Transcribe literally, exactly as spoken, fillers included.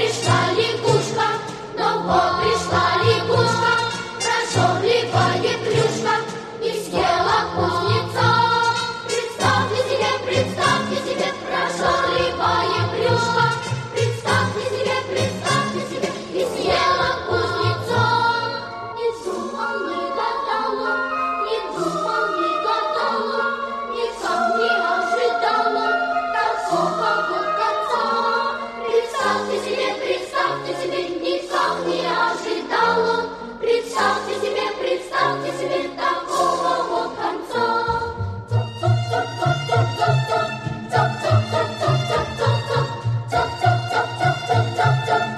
пришла лягушка, но вот пришла лягушка, прожорливая крюшка, и съела кузнеца. Представьте себе, представьте себе, прожорливая крюшка, представьте себе, представьте себе, и съела кузнеца. Не думал, не гадала, не думал, не гадала, никак не ожидала такого вот конца. Представьте себе, представьте себе, никак не ожидала. Представьте себе, представьте себе такого вот конца. Цоп-цоп-цоп-цоп-цоп, цоп-цоп-цоп-цоп-цоп-цоп, цоп-цоп-цоп-цоп-цоп-цоп.